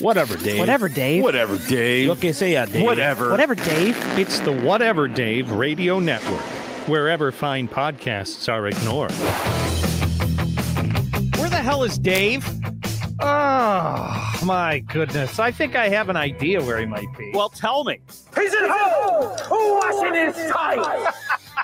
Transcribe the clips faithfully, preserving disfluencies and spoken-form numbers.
Whatever, Dave. Whatever, Dave. Whatever, Dave. Lo que sea, Dave. Whatever. Whatever, Dave. It's the Whatever Dave Radio Network, wherever fine podcasts are ignored. Where the hell is Dave? Oh, my goodness. I think I have an idea where he might be. Well, tell me. He's at home, washing his tights.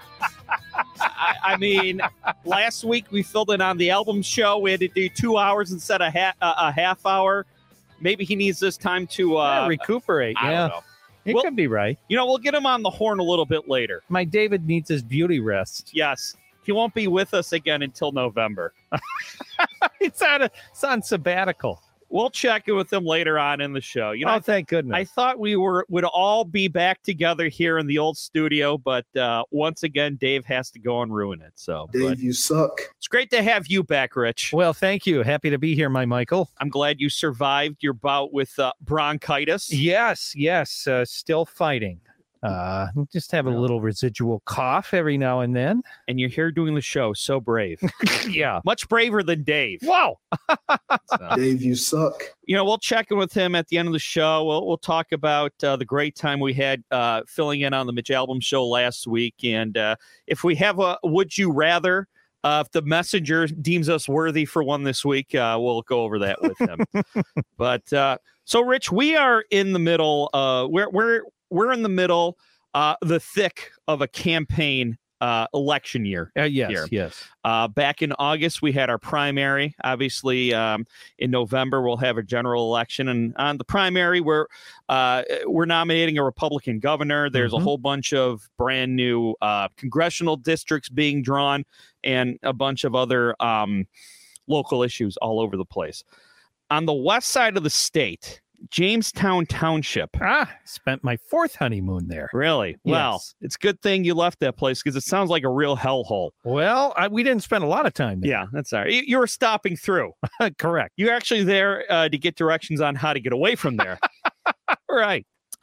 I, I mean, last week we filled in on the album show. We had to do two hours instead of ha- uh, a half hour. Maybe he needs this time to uh, Yeah, recuperate. I yeah. don't know. It Well- could be right. You know, we'll get him on the horn a little bit later. My David needs his beauty rest. Yes, he won't be with us again until November. It's on, a, it's on sabbatical. We'll check in with him later on in the show. You know, Oh, thank goodness. I thought we were would all be back together here in the old studio, but uh, once again, Dave has to go and ruin it. So, but Dave, you suck. it's great to have you back, Rich. well, thank you. Happy to be here, my Michael. I'm glad you survived your bout with uh, bronchitis. Yes, yes. Uh, still fighting. Uh, just have a little residual cough every now and then. And you're here doing the show. So brave. Yeah. Much braver than Dave. Wow. So, Dave, you suck. you know, we'll check in with him at the end of the show. We'll, we'll talk about uh, the great time we had uh, filling in on the Mitch Albom show last week. And uh, if we have a would you rather, uh, if the messenger deems us worthy for one this week, uh, we'll go over that with him. But uh, so, Rich, we are in the middle. Uh, we're we're we're in the middle, uh, the thick of a campaign uh, election year. Uh, yes, Here. yes. Uh, back in August, we had our primary. Obviously, um, in November, we'll have a general election. And on the primary, we're uh, we're nominating a Republican governor. There's Mhm. a whole bunch of brand new uh, congressional districts being drawn and a bunch of other um, local issues all over the place. On the west side of the state, Jamestown Township. Ah, spent my fourth honeymoon there. Really? Well, Yes. it's a good thing you left that place because it sounds like a real hellhole. Well, I, we didn't spend a lot of time there. Yeah, that's all right. You, you were stopping through. Correct. You're actually there uh, to get directions on how to get away from there. Right.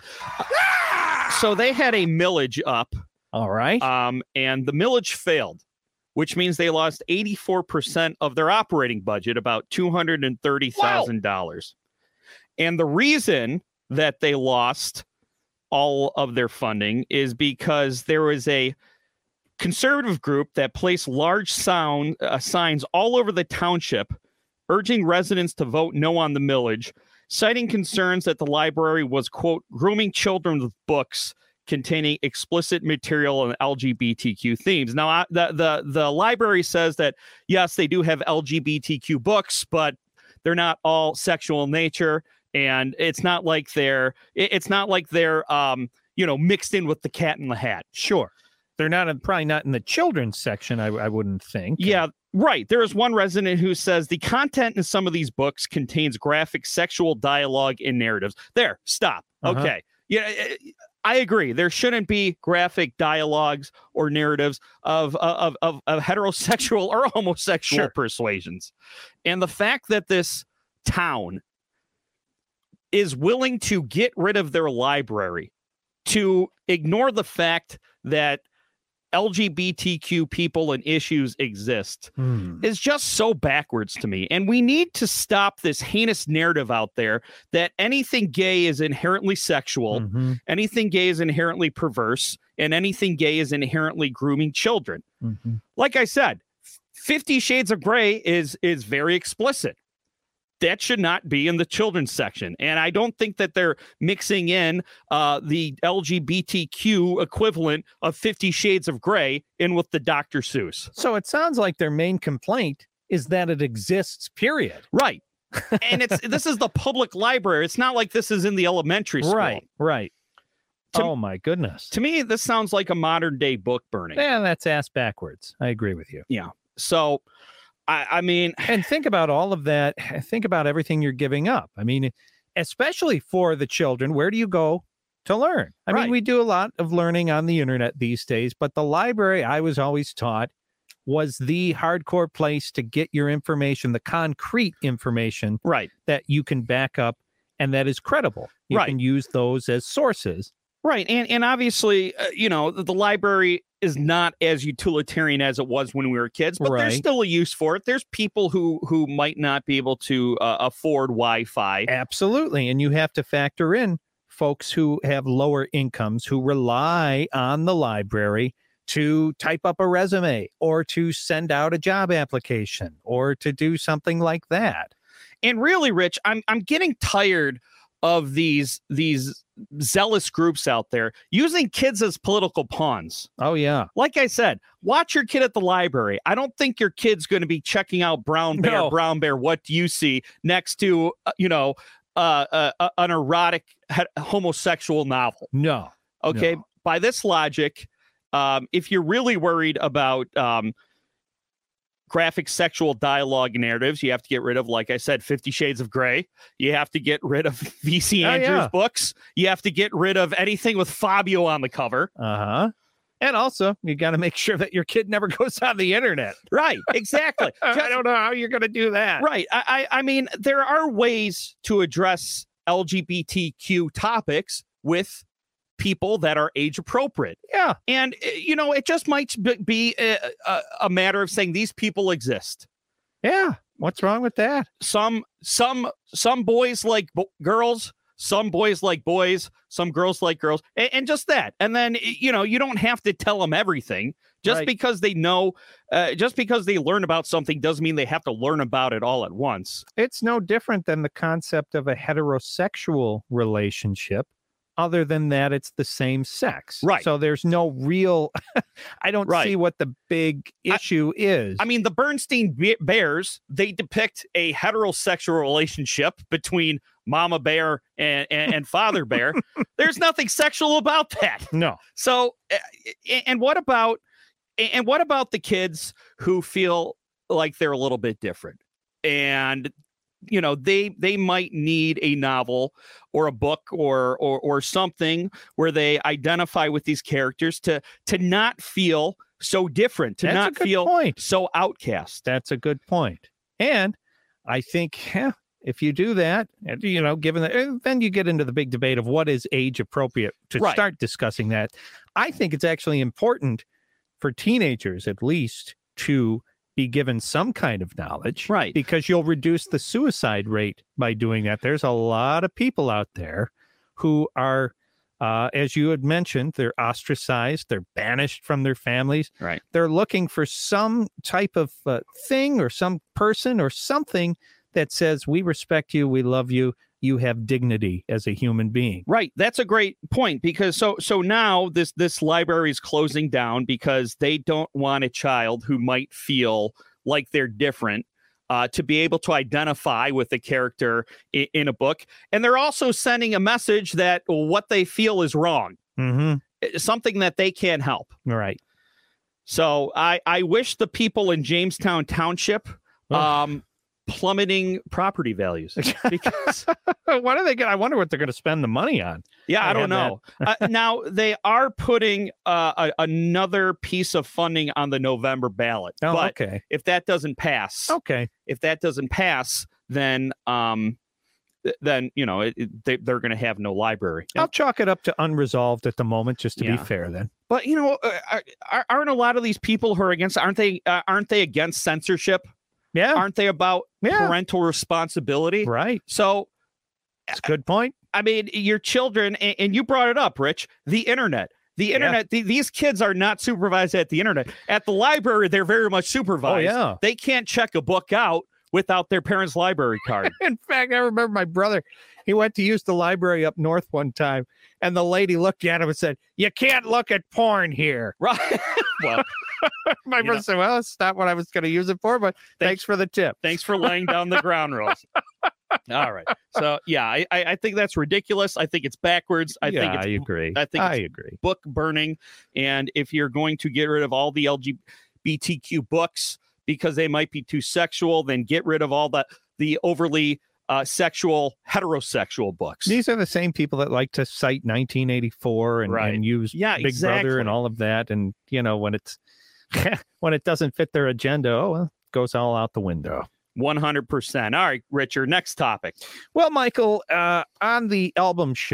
So they had a millage up, All right. um, and the millage failed, which means they lost eighty-four percent of their operating budget, about two hundred thirty thousand dollars. And the reason that they lost all of their funding is because there was a conservative group that placed large sound uh, signs all over the township urging residents to vote no on the millage, citing concerns that the library was, quote, grooming children with books containing explicit material and L G B T Q themes. Now, I, the, the, the library says that, yes, they do have L G B T Q books, but they're not all sexual in nature. And it's not like they're, it- it's not like they're, um, you know, mixed in with the Cat in the Hat. Sure. They're not in, probably not in the children's section, I, I wouldn't think. Yeah, right. There is one resident who says the content in some of these books contains graphic sexual dialogue and narratives. There, stop. Uh-huh. Okay. Yeah, I agree. There shouldn't be graphic dialogues or narratives of of of, of heterosexual or homosexual Sure. persuasions. And the fact that this town is willing to get rid of their library, to ignore the fact that L G B T Q people and issues exist, Hmm. is just so backwards to me. And we need to stop this heinous narrative out there that anything gay is inherently sexual, Mhm, anything gay is inherently perverse, and anything gay is inherently grooming children. mhm. Like I said, Fifty Shades of Grey is is very explicit. That should not be in the children's section. And I don't think that they're mixing in uh, the L G B T Q equivalent of Fifty Shades of Grey in with the Doctor Seuss. So it sounds like their main complaint is that it exists, period. Right. And it's this is the public library. It's not like this is in the elementary school. Right, right. To- oh, my goodness. To me, this sounds like a modern day book burning. Yeah, that's ass backwards. I agree with you. Yeah. So, I, I mean, And think about all of that. Think about everything you're giving up. I mean, especially for the children, where do you go to learn? I Right. mean, we do a lot of learning on the internet these days, but the library, I was always taught, was the hardcore place to get your information, the concrete information right. that you can back up and that is credible. You Right. can use those as sources Right. And and obviously, uh, you know, the, the library is not as utilitarian as it was when we were kids, but Right. there's still a use for it. There's people who who might not be able to uh, afford Wi-Fi. Absolutely. And you have to factor in folks who have lower incomes who rely on the library to type up a resume or to send out a job application or to do something like that. And really, Rich, I'm I'm getting tired of these these zealous groups out there using kids as political pawns. Oh, yeah. Like I said, watch your kid at the library. I don't think your kid's going to be checking out Brown Bear, No. Brown Bear, what do you see next to, uh, you know, uh, uh, uh, an erotic he- homosexual novel. No. Okay. No. By this logic, um, if you're really worried about um, graphic sexual dialogue narratives, you have to get rid of, like I said, Fifty Shades of Grey. You have to get rid of V C Oh, Andrews yeah. books. You have to get rid of anything with Fabio on the cover. Uh-huh. And also, you got to make sure that your kid never goes on the internet. Right. Exactly. I don't know how you're going to do that. Right. I, I I mean, there are ways to address L G B T Q topics with people that are age appropriate. Yeah. And, uh, you know, it just might b- be a, a, a matter of saying these people exist. Yeah. What's wrong with that? Some some some boys like bo- girls. Some boys like boys, some girls like girls, and, and just that. And then, you know, you don't have to tell them everything. Just Right. because they know, uh, just because they learn about something doesn't mean they have to learn about it all at once. It's no different than the concept of a heterosexual relationship. Other than that, it's the same sex. Right. So there's no real, I don't Right. see what the big I- issue is. I mean, the Bernstein Be- Bears, they depict a heterosexual relationship between Mama Bear and, and, and Father Bear. There's nothing sexual about that. no. So, uh, and what about, and what about the kids who feel like they're a little bit different? And, you know, they they might need a novel or a book or or or something where they identify with these characters to to not feel so different, to That's a not good feel point. so outcast. That's a good point. And I think yeah, if you do that, and, you know, given that, and then you get into the big debate of what is age appropriate to Right. start discussing that. I think it's actually important for teenagers, at least, to be given some kind of knowledge. Right. Because you'll reduce the suicide rate by doing that. There's a lot of people out there who are, uh, as you had mentioned, they're ostracized, they're banished from their families. Right. They're looking for some type of uh, thing or some person or something that says, we respect you, we love you, you have dignity as a human being. Right. That's a great point, because so so now this this library is closing down because they don't want a child who might feel like they're different uh, to be able to identify with a character in, in a book. And they're also sending a message that what they feel is wrong, Mm-hmm. something that they can't help. Right. So I, I wish the people in Jamestown Township Ugh. um, plummeting property values, because What are they going? I wonder what they're going to spend the money on. yeah, I, I don't have know. uh, now they are putting uh, a, another piece of funding on the November ballot. Oh, but okay. if that doesn't pass, Okay. if that doesn't pass, then um, th- then you know it, it- they, they're going to have no library. I'll chalk it up to unresolved at the moment, just to Yeah. be fair then. But you know, uh, are, aren't a lot of these people who are against? Aren't they? Uh, aren't they against censorship? Yeah. Aren't they about Yeah. parental responsibility? Right. So That's a good point. I mean, your children, and, and you brought it up, Rich, the internet. The internet, the, these kids are not supervised at the internet. At the library, they're very much supervised. Oh, yeah. They can't check a book out without their parents' library card. In fact, I remember my brother, he went to use the library up north one time, and the lady looked at him and said, "You can't look at porn here." Right. Well, My You brother know. said, "Well, it's not what I was going to use it for, but thanks for the tip." thanks for laying down the ground rules. All right. So, yeah, I, I I think that's ridiculous. I think it's backwards. I yeah, think it's I agree. I think I it's agree. book burning. And if you're going to get rid of all the L G B T Q books because they might be too sexual, then get rid of all the the overly uh, sexual heterosexual books. These are the same people that like to cite nineteen eighty-four and, Right. and use Yeah, Big Brother exactly. and all of that. And, you know, when it's when it doesn't fit their agenda, oh, well, it goes all out the window. one hundred percent. All right, Richard, next topic. Well, Michael, uh, on the album show,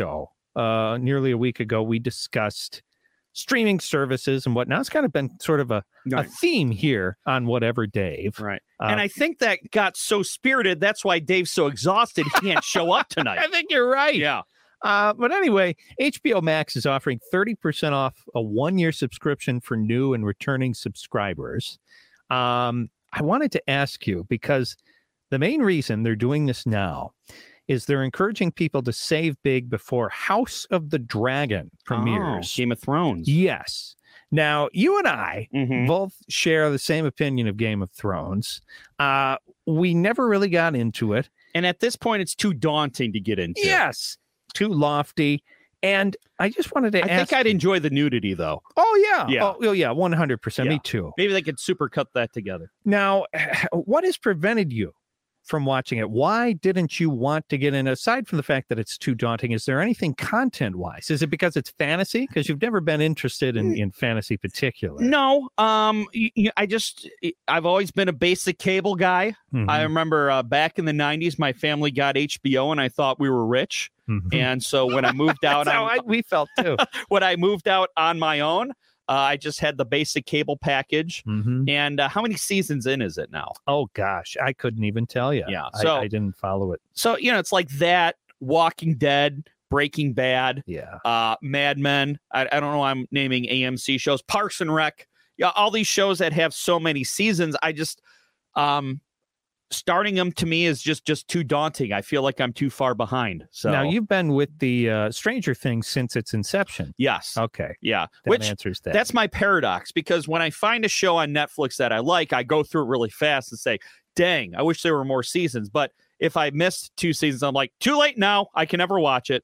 uh, nearly a week ago, we discussed streaming services and whatnot. It's kind of been sort of a, Right. a theme here on Whatever Dave. Right. Uh, and I think that got so spirited. That's why Dave's so exhausted. He can't show up tonight. I think you're right. Yeah. Uh, but anyway, H B O Max is offering thirty percent off a one-year subscription for new and returning subscribers. Um, I wanted to ask you, because the main reason they're doing this now is they're encouraging people to save big before House of the Dragon premieres. Oh, Game of Thrones. Yes. Now, you and I Mhm. both share the same opinion of Game of Thrones. Uh, we never really got into it. And at this point, it's too daunting to get into. Yes. Too lofty. And I just wanted to I ask think I'd you- enjoy the nudity, though. Oh, yeah. Yeah. Oh, oh, yeah. one hundred percent. Yeah. Me too. Maybe they could supercut that together. Now, what has prevented you from watching it? Why didn't you want to get in? Aside from the fact that it's too daunting, is there anything content-wise? Is it because it's fantasy? Because you've never been interested in, in fantasy particular. No, um, y- y- I just I've always been a basic cable guy. Mhm. I remember uh, back in the nineties, my family got H B O, and I thought we were rich. Mhm. And so when I moved out, That's how on, I, we felt too. when I moved out on my own, uh, I just had the basic cable package. Mhm. And uh, how many seasons in is it now? Oh gosh, I couldn't even tell you. Yeah, I, so- I didn't follow it. So you know, it's like that. Walking Dead, Breaking Bad, Yeah. uh, Mad Men. I, I don't know. Why I'm naming A M C shows. Parks and Rec. Yeah, all these shows that have so many seasons. I just um, starting them to me is just just too daunting. I feel like I'm too far behind. So Now you've been with the uh, Stranger Things since its inception. yes, Okay, yeah. that Which answers that. that's my paradox, because when I find a show on Netflix that I like, I go through it really fast and say, "Dang, I wish there were more seasons." But if I missed two seasons, I'm like, "Too late now. I can never watch it."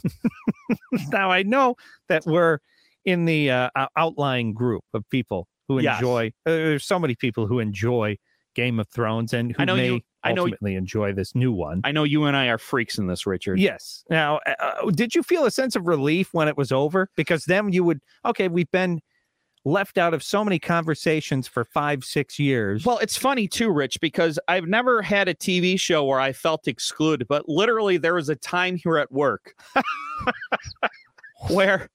Now I know that we're in the uh, ou- outlying group of people who Yes. enjoy. Uh, there's so many people who enjoy Game of Thrones and who I know may you- I know- ultimately enjoy this new one. I know you and I are freaks in this, Richard. Yes. Now, uh, uh, did you feel a sense of relief when it was over? Because then you would, okay, we've been left out of so many conversations for five, six years. Well, it's funny too, Rich, because I've never had a T V show where I felt excluded, but literally there was a time here at work where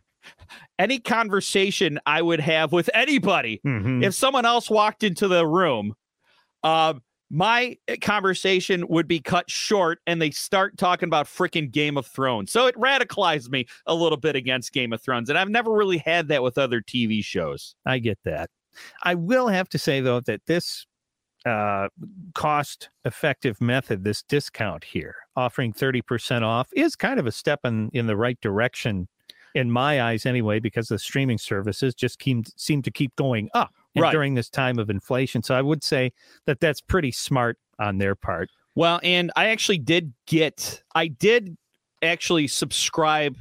any conversation I would have with anybody, Mhm. if someone else walked into the room, uh, my conversation would be cut short and they start talking about freaking Game of Thrones. So it radicalized me a little bit against Game of Thrones. And I've never really had that with other T V shows. I get that. I will have to say, though, that this uh, cost effective method, this discount here, offering thirty percent off, is kind of a step in, in the right direction in my eyes anyway, because the streaming services just keep, seem to keep going up and Right. during this time of inflation. So I would say that that's pretty smart on their part. Well, and I actually did get, I did actually subscribe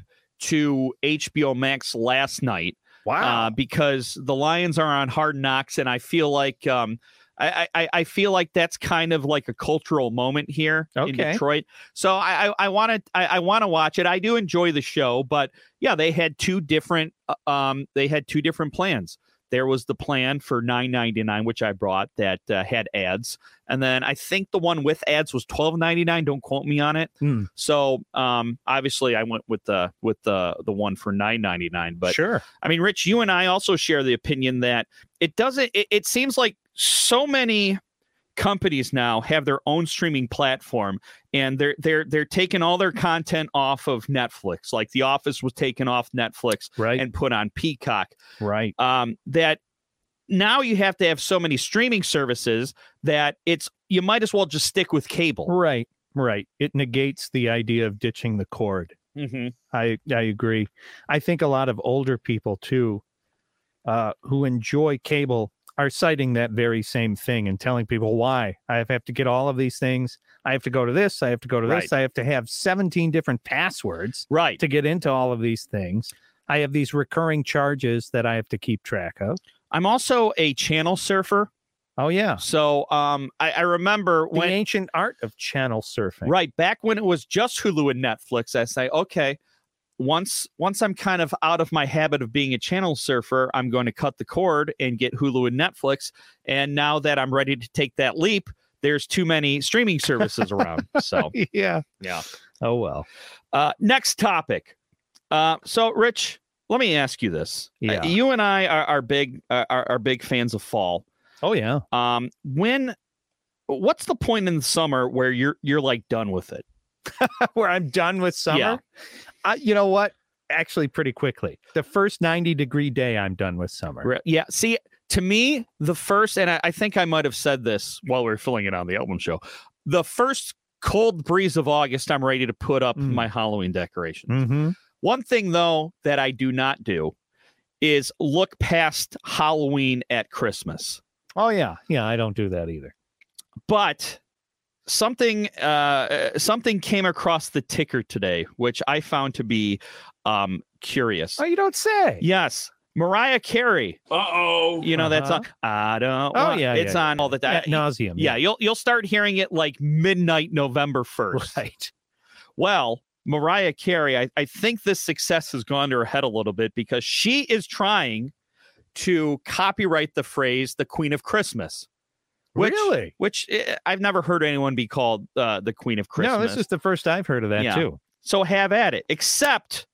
to H B O Max last night. Uh, because the Lions are on Hard Knocks, and I feel like um, I, I I feel like that's kind of like a cultural moment here in Okay. Detroit. So I I, I want to I, I want to watch it. I do enjoy the show, but yeah, they had two different uh, um they had two different plans. There was the plan for nine ninety-nine, which I brought, that uh, had ads, and then I think the one with ads was twelve ninety-nine. Don't quote me on it. Hmm. So um, obviously, I went with the with the the one for nine ninety-nine. But Sure. I mean, Rich, you and I also share the opinion that it doesn't. It, it seems like so many companies now have their own streaming platform, and they're they're they're taking all their content off of Netflix. Like The Office was taken off Netflix Right. and put on Peacock. right. Um, that now you have to have so many streaming services that it's you might as well just stick with cable. Right. Right. It negates the idea of ditching the cord. Mm-hmm. I I agree. I think a lot of older people too, uh, who enjoy cable, are citing that very same thing and telling people why I have to get all of these things. I have to go to this. I have to go to this. Right. I have to have seventeen different passwords Right. to get into all of these things. I have these recurring charges that I have to keep track of. I'm also a channel surfer. Oh yeah, So um, I, I remember the when ancient art of channel surfing. right back when it was just Hulu and Netflix, I say, okay, once once I'm kind of out of my habit of being a channel surfer, I'm going to cut the cord and get Hulu and Netflix. And now that I'm ready to take that leap, there's too many streaming services around. So Yeah. yeah. Oh, well. Uh, next topic. Uh, so, Rich, let me ask you this. Yeah. Uh, you and I are, are big uh, are, are big fans of fall. Oh, yeah. Um, when, what's the point in the summer where you're you're like done with it? Where I'm done with summer? Yeah. Uh, you know what? Actually, pretty quickly. The first ninety degree day, I'm done with summer. Re- Yeah. See, to me, the first, and I, I think I might have said this while we were filling it on the album show, the first cold breeze of August, I'm ready to put up Mm. my Halloween decorations. Mm-hmm. One thing, though, that I do not do is look past Halloween at Christmas. Oh, yeah. Yeah, I don't do that either. But something uh, something came across the ticker today, which I found to be um, curious. Oh, you don't say. Yes. Mariah Carey. Uh-oh. You know, that's Uh-huh. on. I don't. Oh, want- yeah, It's yeah, on all the time. Ad nauseum. Yeah, you'll you'll start hearing it like midnight November first. Right. Well, Mariah Carey, I, I think this success has gone to her head a little bit because she is trying to copyright the phrase "the Queen of Christmas." Which, Really? Which eh, I've never heard anyone be called uh, the Queen of Christmas. No, this is the first I've heard of that, Yeah. too. So have at it. Except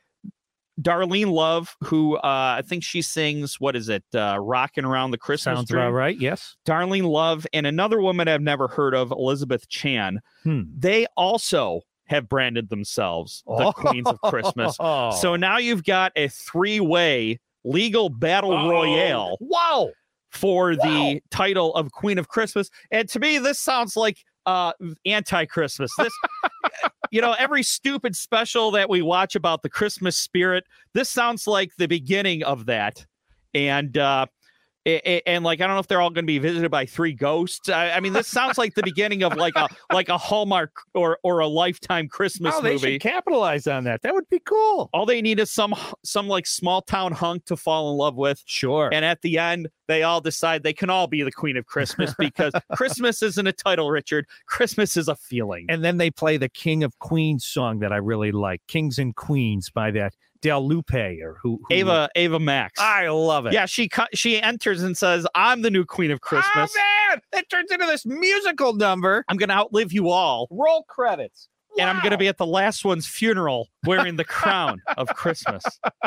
Darlene Love, who uh, I think she sings, what is it, uh, Rockin' Around the Christmas Sounds Tree? about right. Yes. Darlene Love and another woman I've never heard of, Elizabeth Chan. Hmm. They also have branded themselves the Queens of Christmas. Oh. So now you've got a three-way legal battle Uh-oh. royale wow. for the title of Queen of Christmas. And to me, this sounds like uh, anti-Christmas. This, you know, every stupid special that we watch about the Christmas spirit, this sounds like the beginning of that. And, uh, a- a- and like, I don't know if they're all going to be visited by three ghosts. I, I mean, this sounds like the beginning of like a like a Hallmark or or a Lifetime Christmas Oh, they movie. should capitalize on that. That would be cool. All they need is some some like small town hunk to fall in love with. Sure. And at the end, they all decide they can all be the Queen of Christmas because Christmas isn't a title, Richard. Christmas is a feeling. And then they play the King of Queens song that I really like, Kings and Queens by that Del Lupe or who, who Ava Ava Max. I love it. Yeah, she cu- she enters and says, "I'm the new Queen of Christmas. Oh, man, that turns into this musical number. I'm going to outlive you all, Roll credits. and I'm going to be at the last one's funeral wearing the crown of Christmas."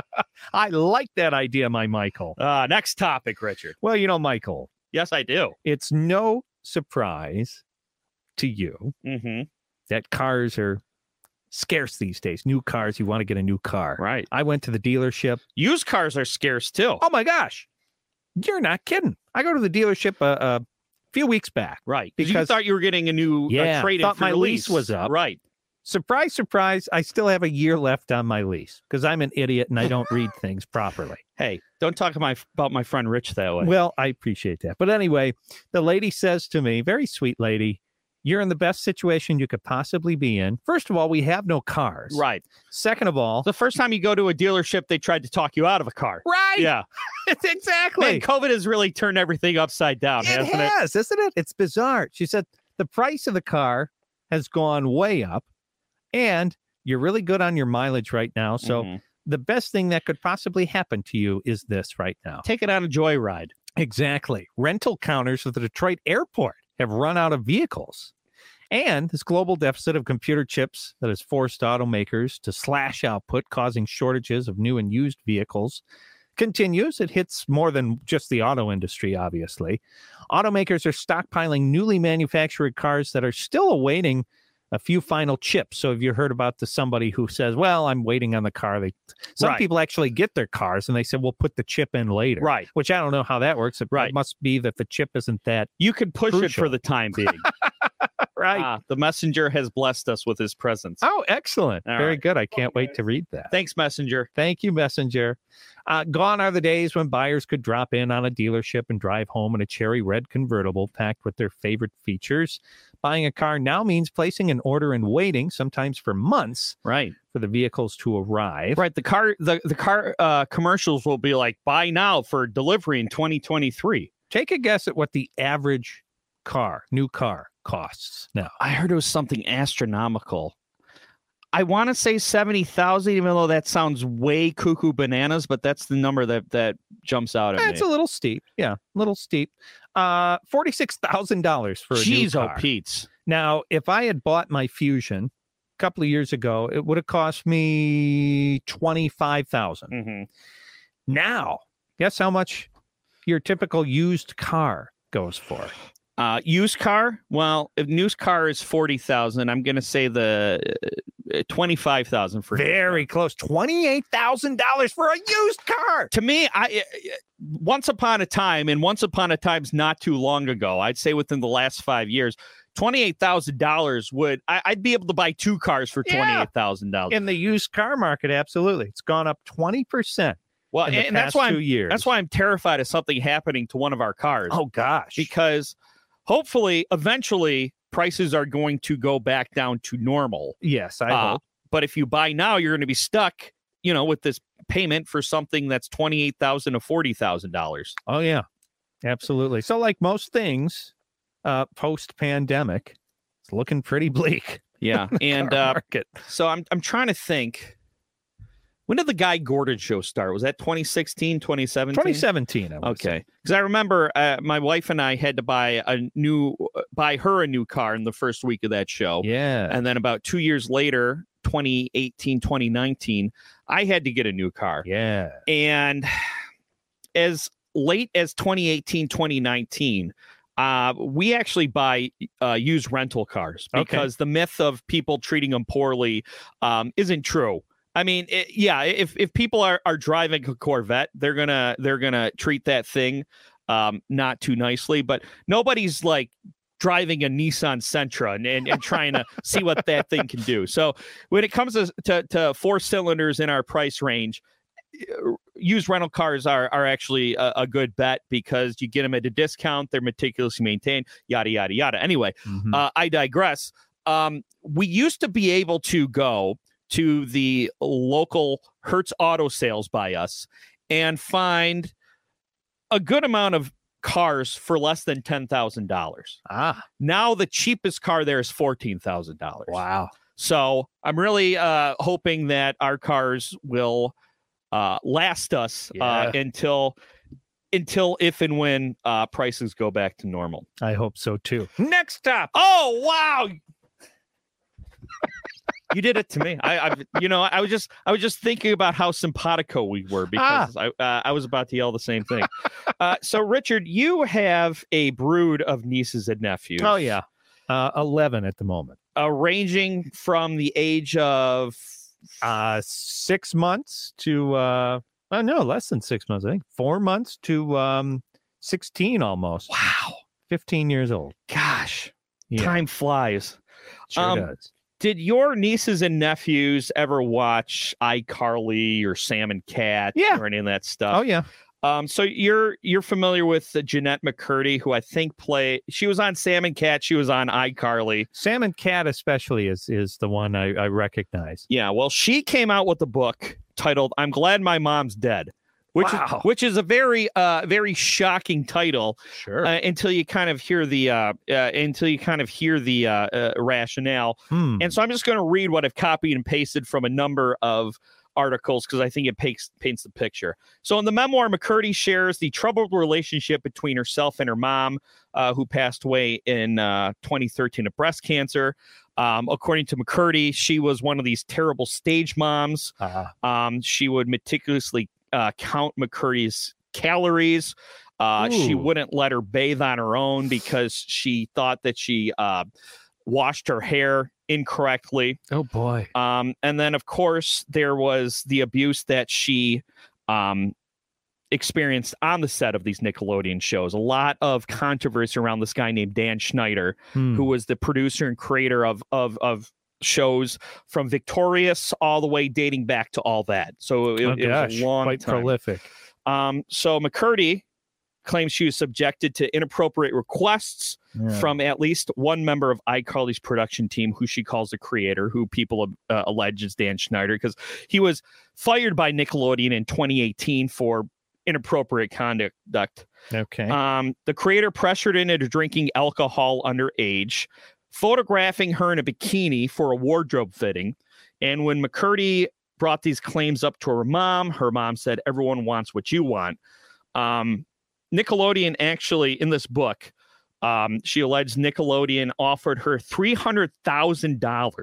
I like that idea, my Michael. Uh, next topic, Richard. Well, you know, Michael, Yes, I do. it's no surprise to you Mm-hmm. that cars are scarce these days. New cars, you want to get a new car. Right. I went to the dealership. Used cars are scarce too. Oh my gosh. You're not kidding. I go to the dealership a, a few weeks back. Right. Because you Because- thought you were getting a new Yeah, uh, trade-in thought for my your lease was up. Right. Surprise, surprise, I still have a year left on my lease because I'm an idiot and I don't read things properly. Hey, don't talk my, about my friend Rich that way. Well, I appreciate that. But anyway, the lady says to me, very sweet lady, you're in the best situation you could possibly be in. First of all, we have no cars. Right. Second of all, The first time you go to a dealership, they tried to talk you out of a car. right. Yeah. exactly. Man, COVID has really turned everything upside down, It hasn't it? has, isn't it? It's bizarre. She said the price of the car has gone way up and you're really good on your mileage right now. So Mhm. the best thing that could possibly happen to you is this right now. Take it on a joyride. Exactly. Rental counters at the Detroit airport have run out of vehicles. And this global deficit of computer chips that has forced automakers to slash output, causing shortages of new and used vehicles, continues. It hits more than just the auto industry, obviously. Automakers are stockpiling newly manufactured cars that are still awaiting a few final chips. So have you heard about the somebody who says, well, I'm waiting on the car? They some Right. people actually get their cars and they say, we'll put the chip in later. Right. Which I don't know how that works. It Right. must be that the chip isn't that You could push it Crucial. for the time being. right. Ah, the messenger has blessed us with his presence. Oh, excellent. All Very right. good. I can't wait to read that. Thanks, messenger. Thank you, Messenger. Uh, gone are the days when buyers could drop in on a dealership and drive home in a cherry red convertible packed with their favorite features. Buying a car now means placing an order and waiting, sometimes for months, Right. for the vehicles to arrive. Right. The car the, the car uh, commercials will be like, buy now for delivery in twenty twenty-three. Take a guess at what the average car, new car, costs now. I heard it was something astronomical. I want to say seventy thousand, even though that sounds way cuckoo bananas, but that's the number that, that jumps out at It's me. a little steep. Yeah, a little steep. Uh, forty-six thousand dollars for a Jeez, new oh, car. Pete's. Now, if I had bought my Fusion couple of years ago, it would have cost me twenty-five thousand dollars. Mm-hmm. Now, guess how much your typical used car goes for? Uh, used car? Well, if used car is forty thousand, I'm going to say the uh, twenty-five thousand for very close. twenty-eight thousand dollars for a used car. To me, I uh, once upon a time, and once upon a time's not too long ago, I'd say within the last five years, twenty-eight thousand dollars would I, I'd be able to buy two cars for twenty-eight thousand dollars. In the used car market, absolutely. It's gone up twenty percent. Well, in and, the and that's past why two I'm, years. that's why I'm terrified of something happening to one of our cars. Oh gosh. Because hopefully, eventually, prices are going to go back down to normal. Yes, I uh, hope. But if you buy now, you're going to be stuck, you know, with this payment for something that's twenty-eight thousand to forty thousand dollars. Oh yeah, absolutely. So, like most things, uh, post pandemic, it's looking pretty bleak. Yeah, and Car uh, market. so I'm I'm trying to think. When did the Guy Gordon show start? Was that twenty sixteen, twenty seventeen? twenty seventeen. I would Okay, say. because I remember uh, my wife and I had to buy a new, buy her a new car in the first week of that show. Yeah. And then about two years later, twenty eighteen, twenty nineteen, I had to get a new car. Yeah. And as late as twenty eighteen, twenty nineteen, uh, we actually buy uh, used rental cars because okay. the myth of people treating them poorly um, isn't true. I mean, it, yeah, if if people are, are driving a Corvette, they're gonna they're gonna treat that thing um, not too nicely. But nobody's like driving a Nissan Sentra and, and, and trying to see what that thing can do. So when it comes to, to, to four cylinders in our price range, used rental cars are are actually a, a good bet because you get them at a discount. They're meticulously maintained, yada, yada, yada. Anyway, mm-hmm. uh, I digress. Um, we used to be able to go to the local Hertz Auto Sales by us and find a good amount of cars for less than ten thousand dollars. Ah. Now the cheapest car there is fourteen thousand dollars. Wow. So I'm really uh, hoping that our cars will uh, last us yeah. uh, until until if and when uh, prices go back to normal. I hope so too. Next up. Oh, wow. You did it to me. I, I, you know, I was just, I was just thinking about how simpatico we were because ah. I, uh, I was about to yell the same thing. uh, so, Richard, you have a brood of nieces and nephews. Oh yeah, uh, eleven at the moment, uh, ranging from the age of uh, six months to, uh, oh no, less than six months. I think four months to um, sixteen almost. Wow, fifteen years old. Gosh, yeah. Time flies. Sure um, does. Did your nieces and nephews ever watch iCarly or Sam and Cat yeah. or any of that stuff? Oh, yeah. Um, so you're you're familiar with uh, Jeanette McCurdy, who I think play. She was on Sam and Cat. She was on iCarly. Sam and Cat especially is is the one I, I recognize. Yeah. Well, she came out with a book titled "I'm Glad My Mom's Dead," which wow. is, which is a very uh very shocking title. Sure. Uh, until you kind of hear the uh, uh until you kind of hear the uh, uh rationale. Hmm. And so I'm just going to read what I've copied and pasted from a number of articles because I think it paints paints the picture. So in the memoir, McCurdy shares the troubled relationship between herself and her mom, uh, who passed away in uh, twenty thirteen of breast cancer. Um, according to McCurdy, she was one of these terrible stage moms. Uh-huh. Um, she would meticulously uh, count McCurdy's calories. Uh, she wouldn't let her bathe on her own because she thought that she uh, washed her hair incorrectly. Oh boy. Um, and then of course there was the abuse that she um, experienced on the set of these Nickelodeon shows. A lot of controversy around this guy named Dan Schneider, hmm. who was the producer and creator of of of shows from Victorious all the way dating back to All That. So it, oh, it gosh. was a long quite time. prolific. Um, so McCurdy claims she was subjected to inappropriate requests yeah. from at least one member of iCarly's production team, who she calls the creator, who people uh, allege is Dan Schneider, because he was fired by Nickelodeon in twenty eighteen for inappropriate conduct. Okay. Um, the creator pressured her into drinking alcohol underage, photographing her in a bikini for a wardrobe fitting. And when McCurdy brought these claims up to her mom, her mom said, "Everyone wants what you want." Um, Nickelodeon actually, in this book, um, she alleged Nickelodeon offered her three hundred thousand dollars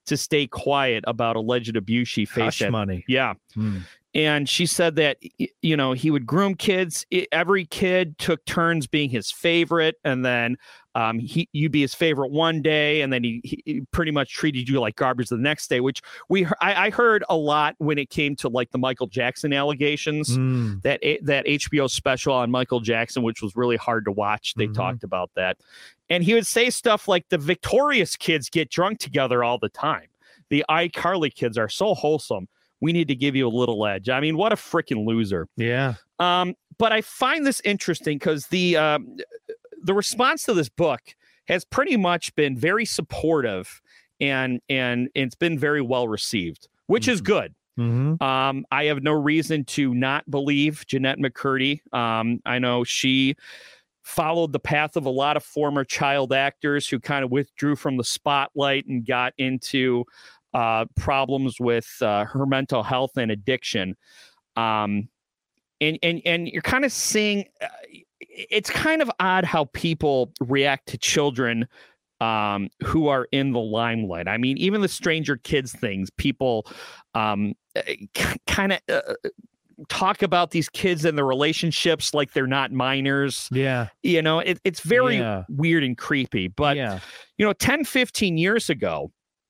to stay quiet about alleged abuse she faced. Hush at, money. Yeah. Hmm. And she said that, you know, he would groom kids. Every kid took turns being his favorite. And then um, he, you'd be his favorite one day. And then he, he pretty much treated you like garbage the next day, which we I, I heard a lot when it came to like the Michael Jackson allegations. Mm. That that H B O special on Michael Jackson, which was really hard to watch. They mm-hmm. talked about that. And he would say stuff like the Victorious kids get drunk together all the time. The iCarly kids are so wholesome. We need to give you a little edge. I mean, what a freaking loser. Yeah. Um, but I find this interesting because the um, the response to this book has pretty much been very supportive and and it's been very well received, which mm-hmm. is good. Mm-hmm. Um, I have no reason to not believe Jennette McCurdy. Um, I know she followed the path of a lot of former child actors who kind of withdrew from the spotlight and got into uh, problems with uh, her mental health and addiction. Um, and, and, and you're kind of seeing, uh, it's kind of odd how people react to children um, who are in the limelight. I mean, even the Stranger Kids things, people um, kind of uh, talk about these kids and the relationships like they're not minors. Yeah. You know, it, it's very yeah. weird and creepy. But, yeah. you know, ten, fifteen years ago,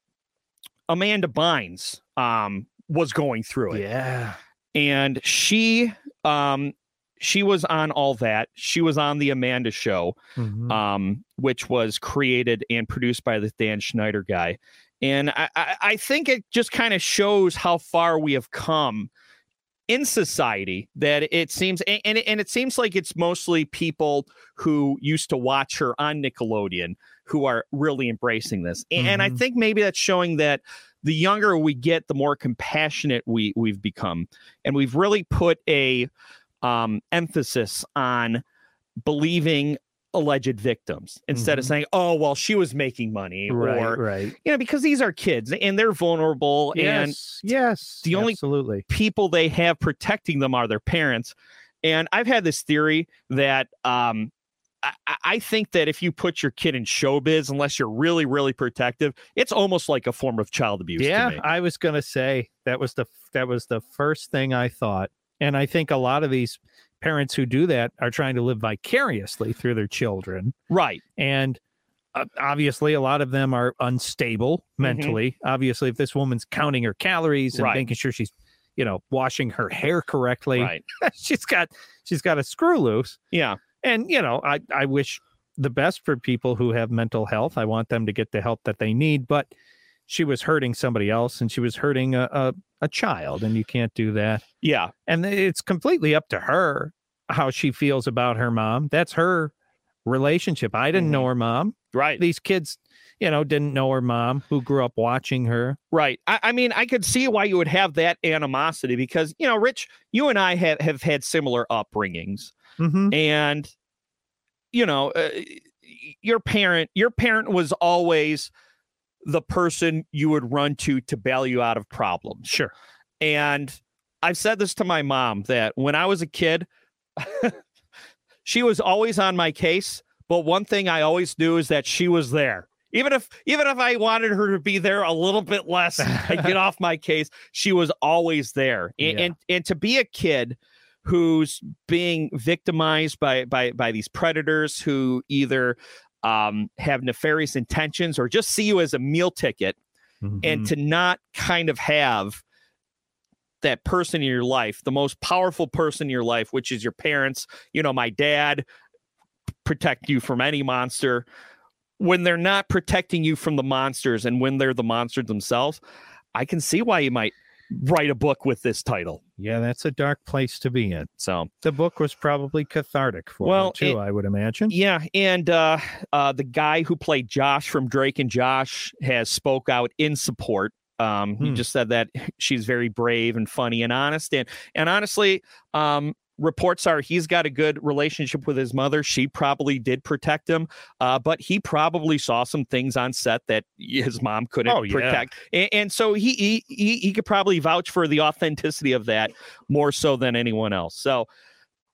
Amanda Bynes um, was going through it. Yeah. And she um, she was on All That. She was on The Amanda Show, mm-hmm. um, which was created and produced by the Dan Schneider guy. And I, I, I think it just kind of shows how far we have come in society, that it seems, and, and, and it seems like it's mostly people who used to watch her on Nickelodeon who are really embracing this. And, mm-hmm. and I think maybe that's showing that the younger we get, the more compassionate we we've become. And we've really put a um, emphasis on believing alleged victims instead mm-hmm. of saying, oh, well, she was making money right, or, right. you know, because these are kids and they're vulnerable. Yes, and yes, the only absolutely. people they have protecting them are their parents. And I've had this theory that um, I, I think that if you put your kid in showbiz, unless you're really, really protective, it's almost like a form of child abuse. Yeah, to me. I was going to say that was the that was the first thing I thought. And I think a lot of these parents who do that are trying to live vicariously through their children. Right. And uh, obviously, a lot of them are unstable mentally. Mm-hmm. Obviously, if this woman's counting her calories and right. making sure she's, you know, washing her hair correctly, right. she's got she's got a screw loose. Yeah. And, you know, I, I wish the best for people who have mental health. I want them to get the help that they need. But she was hurting somebody else and she was hurting a, a, a child, and you can't do that. Yeah. And it's completely up to her how she feels about her mom. That's her relationship. I didn't mm-hmm. know her mom. Right. These kids, you know, didn't know her mom who grew up watching her. Right. I, I mean, I could see why you would have that animosity because, you know, Rich, you and I have, have had similar upbringings. Mm-hmm. And, you know, uh, your parent, your parent was always the person you would run to to bail you out of problems. Sure. And I've said this to my mom that when I was a kid, she was always on my case. But one thing I always knew is that she was there. Even if even if I wanted her to be there a little bit less and get off my case, she was always there. And, Yeah. and and to be a kid who's being victimized by by by these predators who either um, have nefarious intentions or just see you as a meal ticket, mm-hmm. and to not kind of have that person in your life, the most powerful person in your life, which is your parents, you know, my dad, protect you from any monster. When they're not protecting you from the monsters and when they're the monsters themselves, I can see why you might write a book with this title. Yeah, that's a dark place to be in. So the book was probably cathartic for well, her too, it, I would imagine. Yeah, and uh, uh, the guy who played Josh from Drake and Josh has spoke out in support. Um, Hmm. He just said that she's very brave and funny and honest, and and honestly, um, reports are he's got a good relationship with his mother. She probably did protect him, uh, but he probably saw some things on set that his mom couldn't Oh, yeah. protect. And, and so he, he he he could probably vouch for the authenticity of that more so than anyone else. So,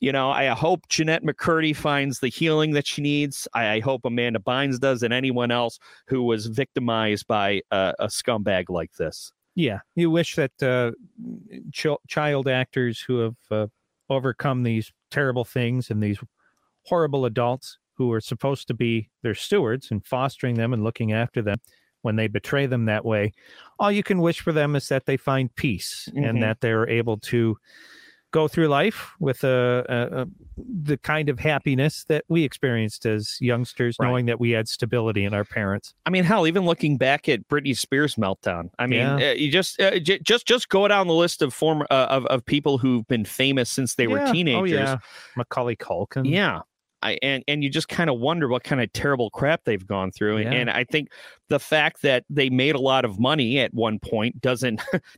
you know, I hope Jeanette McCurdy finds the healing that she needs. I, I hope Amanda Bynes does, and anyone else who was victimized by a, a scumbag like this. Yeah, you wish that uh, ch- child actors who have uh, overcome these terrible things and these horrible adults who are supposed to be their stewards and fostering them and looking after them, when they betray them that way, all you can wish for them is that they find peace mm-hmm. and that they're able to go through life with a, a, a the kind of happiness that we experienced as youngsters, right. knowing that we had stability in our parents. I mean, hell, even looking back at Britney Spears' meltdown, I mean, yeah. uh, you just uh, j- just just go down the list of former uh, of of people who've been famous since they yeah. were teenagers. Oh yeah, Macaulay Culkin. Yeah. I, and, and you just kind of wonder what kind of terrible crap they've gone through. Yeah. And I think the fact that they made a lot of money at one point doesn't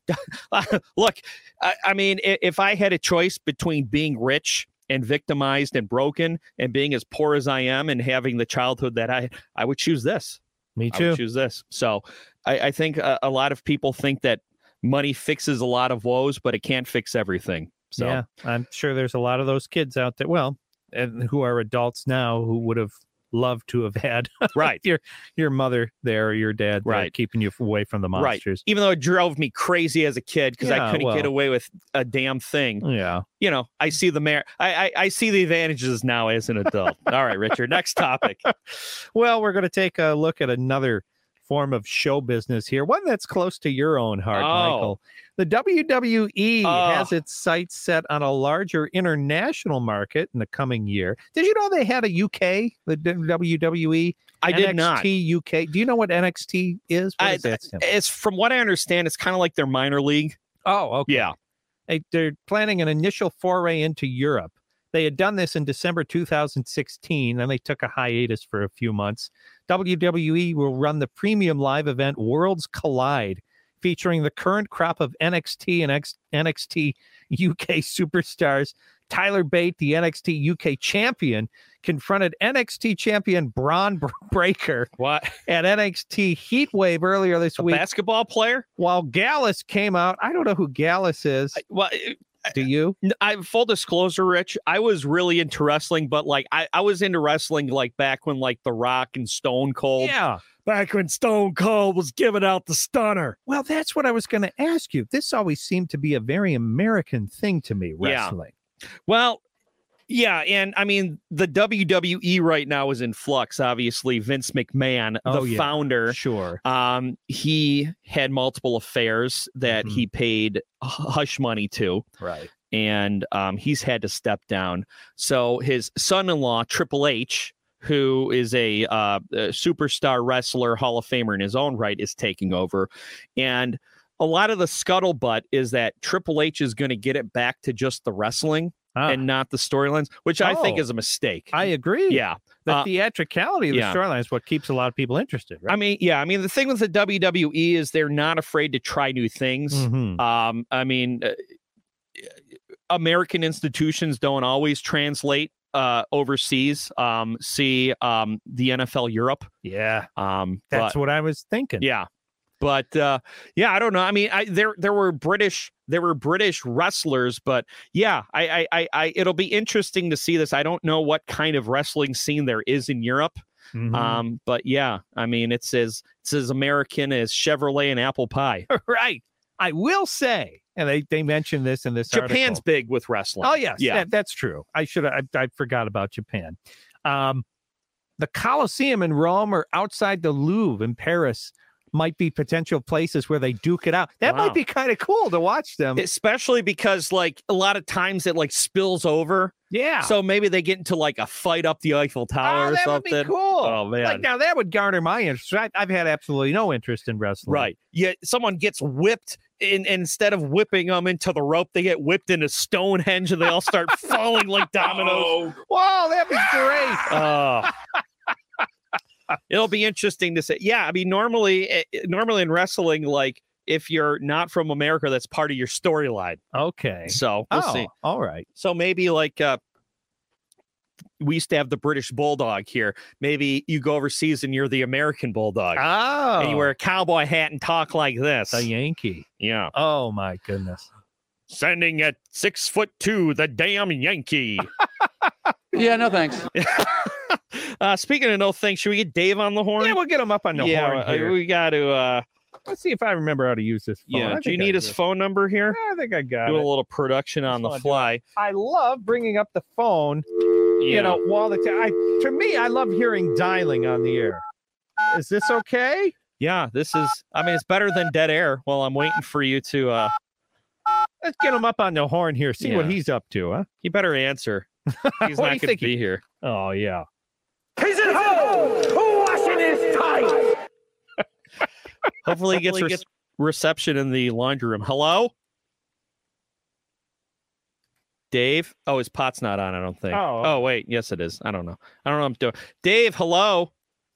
look. I, I mean, if I had a choice between being rich and victimized and broken and being as poor as I am and having the childhood that I, I would choose this. Me too. I would choose this. So I, I think a, a lot of people think that money fixes a lot of woes, but it can't fix everything. So yeah, I'm sure there's a lot of those kids out there. Well, and who are adults now who would have loved to have had right your your mother there or your dad there right keeping you away from the monsters. Right. Even though it drove me crazy as a kid because yeah, I couldn't well, get away with a damn thing. Yeah. You know, I see the mer- I, I I see the advantages now as an adult. All right, Richard, next topic. Well, we're going to take a look at another form of show business here, one that's close to your own heart, oh. Michael. The W W E oh. has its sights set on a larger international market in the coming year. Did you know they had a U K, the W W E? I N X T did not. U K. Do you know what N X T is? What I, is that? It's from what I understand, it's kind of like their minor league. Oh, okay. Yeah. They, they're planning an initial foray into Europe. They had done this in December two thousand sixteen, and they took a hiatus for a few months. W W E will run the premium live event Worlds Collide, featuring the current crop of N X T and X- N X T U K superstars. Tyler Bate, the N X T U K champion, confronted N X T champion Braun Breaker what? at N X T Heatwave earlier this a week. Basketball player? While Gallus came out. I don't know who Gallus is. I, well, Do you? I full disclosure, Rich, I was really into wrestling, but like I, I was into wrestling like back when like The Rock and Stone Cold. Yeah. Back when Stone Cold was giving out the stunner. Well, that's what I was going to ask you. This always seemed to be a very American thing to me, wrestling. Yeah. Well, yeah, and I mean the W W E right now is in flux. Obviously, Vince McMahon, oh, the yeah. founder, sure, um, he had multiple affairs that mm-hmm. he paid hush money to, right, and um, he's had to step down. So his son-in-law, Triple H, who is a, uh, a superstar wrestler, Hall of Famer in his own right, is taking over, and a lot of the scuttlebutt is that Triple H is going to get it back to just the wrestling. Ah. And not the storylines, which I oh, think is a mistake. I agree. Yeah. The uh, theatricality of yeah. the storyline is what keeps a lot of people interested, right? I mean, yeah. I mean, the thing with the W W E is they're not afraid to try new things. Mm-hmm. Um, I mean, uh, American institutions don't always translate uh, overseas. Um, see um, the N F L Europe. Yeah. Um, That's but, what I was thinking. Yeah. But uh, yeah, I don't know. I mean, I, there there were British there were British wrestlers, but yeah, I, I I it'll be interesting to see this. I don't know what kind of wrestling scene there is in Europe, mm-hmm. um, but yeah, I mean, it's as it's as American as Chevrolet and apple pie, right? I will say, and they they mentioned this in this. Japan's article. big with wrestling. Oh yes, yeah, that, that's true. I should I, I forgot about Japan. Um, the Colosseum in Rome or outside the Louvre in Paris might be potential places where they duke it out. That wow. might be kind of cool to watch them. Especially because like a lot of times it like spills over. Yeah. So maybe they get into like a fight up the Eiffel Tower oh, or that something. Would be cool. Oh man. Like now that would garner my interest. I, I've had absolutely no interest in wrestling. Right. Yeah. Someone gets whipped in, instead of whipping them into the rope, they get whipped into Stonehenge and they all start falling like dominoes. Oh. Wow. That'd be great. Oh. It'll be interesting to say. Yeah, I mean, normally, normally in wrestling, like if you're not from America, that's part of your storyline. Okay. So we'll oh, see. All right. So maybe like uh, we used to have the British Bulldog here. Maybe you go overseas and you're the American Bulldog. Oh. And you wear a cowboy hat and talk like this. A Yankee. Yeah. Oh my goodness. Sending at six foot two, the damn Yankee. Yeah, no thanks. uh, speaking of no thanks, should we get Dave on the horn? Yeah, we'll get him up on the yeah, horn uh, here. we got to. Uh, Let's see if I remember how to use this phone. yeah, I do you think I need his phone number here? I think I got Do a it. little production on the wanna do fly. I love bringing up the phone, you know, while the time. To me, I love hearing dialing on the air. Is this okay? Yeah, this is. I mean, it's better than dead air. While I'm waiting for you to. Uh, Let's get him up on the horn here. See what Yeah. he's up to, huh? he better answer. He's What do not you going to think be he- here. Oh yeah. He's at home! Washing his tight! Hopefully, he gets, Hopefully he re- reception in the laundry room. Hello, Dave. Oh, his pot's not on. I don't think. Oh. oh wait, yes, it is. I don't know. I don't know what I'm doing. Dave, hello.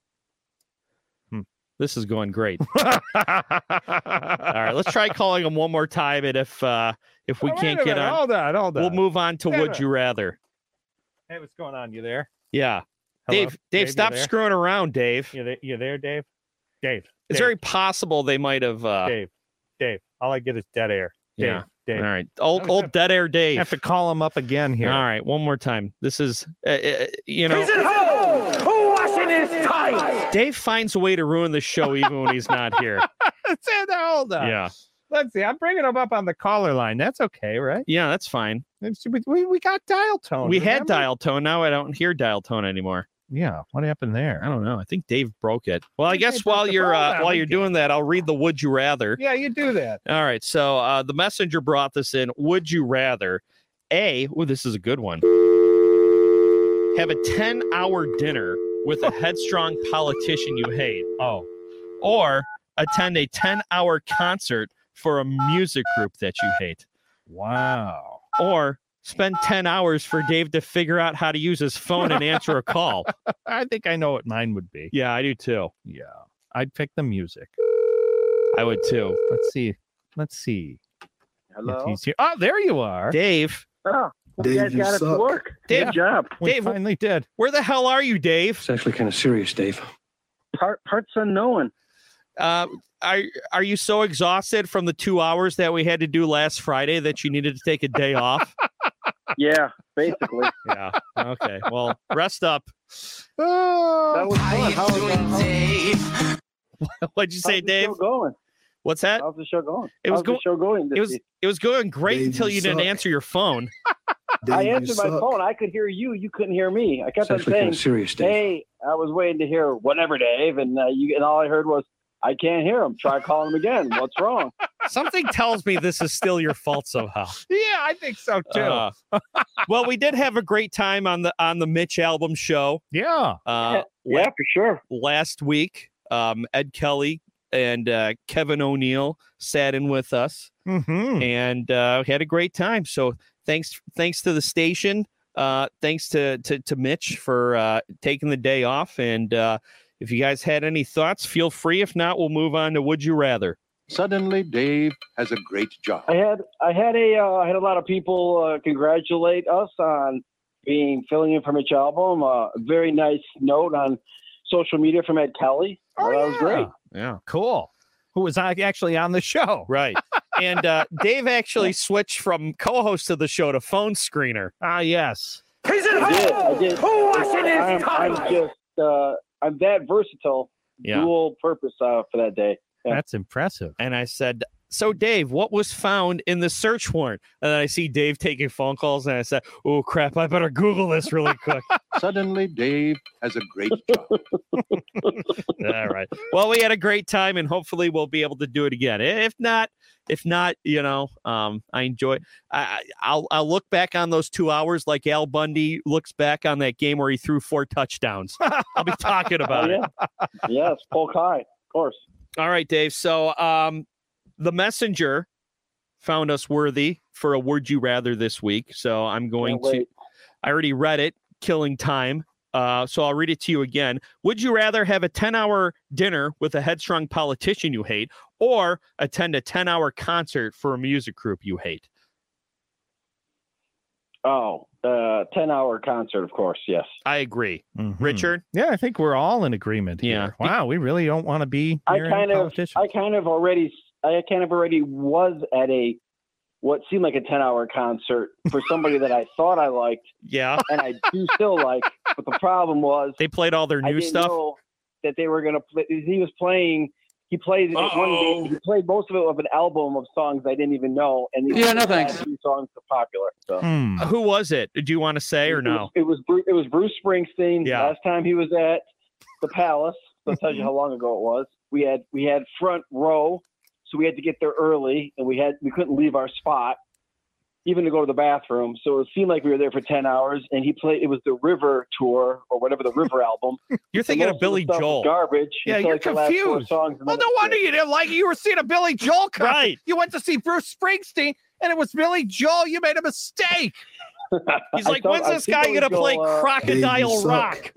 Hmm. This is going great. All right, let's try calling him one more time, and if uh, if we Wait can't a get minute, on, Hold on, hold on. we'll move on to Wait a Would minute. You Rather. Hey, what's going on? You there? Yeah, Hello? Dave. Dave, you stop there? screwing around, Dave. You there, you there, Dave? Dave. It's Dave, very possible they might have. Uh, Dave. Dave. All I get is dead air. Dave. Yeah. Dave. All right, old was old have- dead air I Dave. have to call him up again here. All right, one more time. This is, uh, uh, you know, He's at home! Washing his tight! Dave finds a way to ruin the show even when he's not here. Say that, hold on. Yeah, Let's see. I'm bringing him up on the caller line. That's okay, right? yeah, that's fine. It's- We, we, we got dial tone. We had remember? dial tone. Now I don't hear dial tone anymore. Yeah. What happened there? I don't know. I think Dave broke it. Well, I think guess Dave broke while the you're phone uh, down. while We you're get- doing that, I'll read the Would You Rather. Yeah, you do that. All right. So uh, the messenger brought this in. Would you rather A? Oh, this is a good one. Have a ten-hour dinner with a headstrong politician you hate, Oh. or attend a ten-hour concert for a music group that you hate, Wow. or spend ten hours for Dave to figure out how to use his phone and answer a call. I think I know what mine would be. Yeah, I do too. Yeah. I'd pick the music. I would too. Let's see. Let's see. If Hello. he's here. Oh, there you are. Dave, Oh, you Dave, guys you got it to suck. work. Dave- Good job. We Dave- finally did. where the hell are you, Dave? It's actually kind of serious, Dave. Part, parts unknown. Uh, are are you so exhausted from the two hours that we had to do last Friday that you needed to take a day off? Yeah, basically. Yeah. Okay. Well, rest up. Oh, That was fun. How was, how, What'd you say, how's the Dave? show going? What's that? How's the show going? It was how's go- the show going? This It was week? it was going great Dave, until you you didn't suck. answer your phone. Dave, I you answered my suck. phone. I could hear you. You couldn't hear me. I It's kept on actually kind saying, of serious, Dave. "Hey, I was waiting to hear whatever, Dave," and uh, you and all I heard was, "I can't hear him. Try calling him again. What's wrong?" Something tells me this is still your fault somehow. yeah, I think so too. Uh, well, we did have a great time on the on the Mitch album show yeah. uh, Yeah, for sure. last week. Um, Ed Kelly and uh, Kevin O'Neill sat in with us Mm-hmm. and uh, had a great time. So thanks thanks to the station. Uh, thanks to, to to Mitch for uh, taking the day off. And uh, if you guys had any thoughts, feel free. If not, we'll move on to Would You Rather. Suddenly, Dave has a great job. I had I had a uh, I had a lot of people uh, congratulate us on being filling in for Mitch album. Uh, a very nice note on social media from Ed Kelly. Oh, that was yeah. great. Yeah. Cool. Who was ac- actually on the show? Right. And uh, Dave actually switched from co-host of the show to phone screener. Ah, yes. He's at I did. I home! did. Washing his I'm, I'm tight! just uh, I'm that versatile, Yeah. dual purpose uh, for that day. Yeah. That's impressive. And I said, so Dave, what was found in the search warrant? And then I see Dave taking phone calls and I said, oh crap, I better Google this really quick. Suddenly, Dave has a great job. All right. Well, we had a great time and hopefully we'll be able to do it again. If not, if not, you know, um, I enjoy I I'll I'll look back on those two hours like Al Bundy looks back on that game where he threw four touchdowns. I'll be talking Oh, about it. yeah. Yes, Polk High, of course. All right, Dave. So um the messenger found us worthy for a Would You Rather this week. So I'm going Can't to wait. I already read it, killing time. Uh, so I'll read it to you again. Would you rather have a ten-hour dinner with a headstrong politician you hate or attend a ten-hour concert for a music group you hate? Oh, uh, ten-hour concert, of course. Yes. I agree. Mhm. Richard? Yeah, I think we're all in agreement. Yeah. Here. Wow, we really don't want to be I near any kind of, politicians. I kind of already, I kind of already was at a what seemed like a ten-hour concert for somebody that I thought I liked, Yeah. and I do still like. But the problem was They played all their I new didn't stuff. know that they were going to play. He was playing. He played one day. He played most of it of an album of songs I didn't even know, and these Yeah, were no the thanks. last few songs are popular. So. Hmm. Who was it? Do you want to say or It no? was, it was Bruce, it was Bruce Springsteen. Yeah. Last time he was at the Palace, so that tells you how long ago it was. We had we had front row, so we had to get there early, and we had we couldn't leave our spot, even to go to the bathroom. So it seemed like we were there for ten hours. And he played. It was the River tour or whatever the River album. You're So thinking most of the Billy stuff was Joel. Garbage. Yeah, until, you're like, the last four confused. songs, and Well, then no it was wonder good. you didn't like it. You were seeing a Billy Joel concert. Right. You went to see Bruce Springsteen, and it was Billy Joel. You made a mistake. He's I like, thought- when's I this think guy Billy going to play Joel, uh, Crocodile Baby Rock?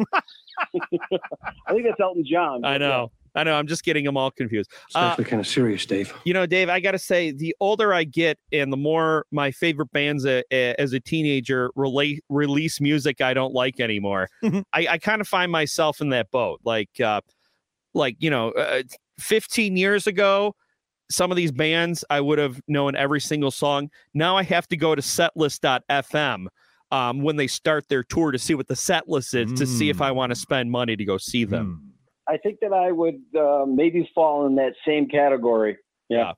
I think that's Elton John. I know. I know. I'm just getting them all confused. Uh, It's actually kind of serious, Dave. You know, Dave, I got to say, the older I get and the more my favorite bands a, a, as a teenager relate, release music I don't like anymore, Mhm. I, I kind of find myself in that boat. Like, uh, like you know, uh, fifteen years ago, some of these bands I would have known every single song. Now I have to go to setlist dot f m um, when they start their tour to see what the set list is to see if Mm. I want to spend money to go see them. Hmm. I think that I would uh, maybe fall in that same category. Yeah.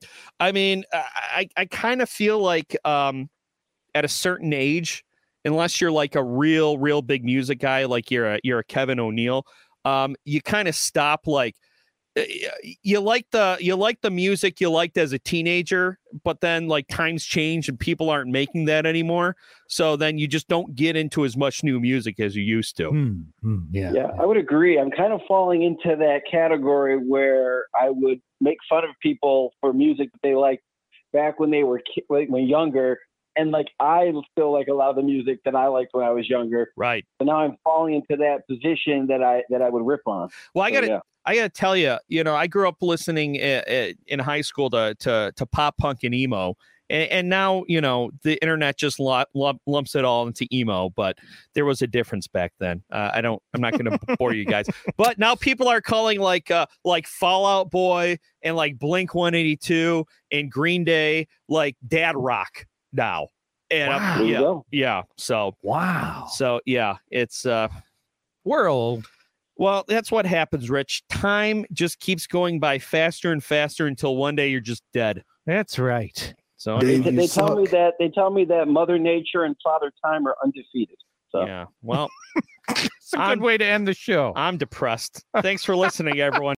I mean, I I, I kind of feel like um, at a certain age, unless you're like a real, real big music guy, like you're a you're a Kevin O'Neill, um, you kind of stop. Like uh, you like the you like the music you liked as a teenager, but then like times change and people aren't making that anymore. So then you just don't get into as much new music as you used to. Hmm. Hmm. Yeah. Yeah, I would agree. I'm kind of falling into that category where I would make fun of people for music that they liked back when they were ki- like, when younger, and like I still like a lot of the music that I liked when I was younger. Right. So now I'm falling into that position that I that I would rip on. Well, I So, got to yeah. I got to tell you, you know, I grew up listening uh, uh, in high school to to to pop punk and emo, and, and now you know the internet just lump, lump, lumps it all into emo. But there was a difference back then. Uh, I don't. I'm not going to bore you guys. But now people are calling like uh, like Fall Out Boy and like Blink one eighty-two and Green Day like dad rock now. And uh, Wow. There you yeah, go. yeah. So Wow. so yeah, it's uh. We're old. Well, that's what happens, Rich. Time just keeps going by faster and faster until one day you're just dead. That's right. So Dave, They, you they tell me suck. that they tell me that Mother Nature and Father Time are undefeated. So. yeah. Well, It's a good I'm- way to end the show. I'm depressed. Thanks for listening, everyone.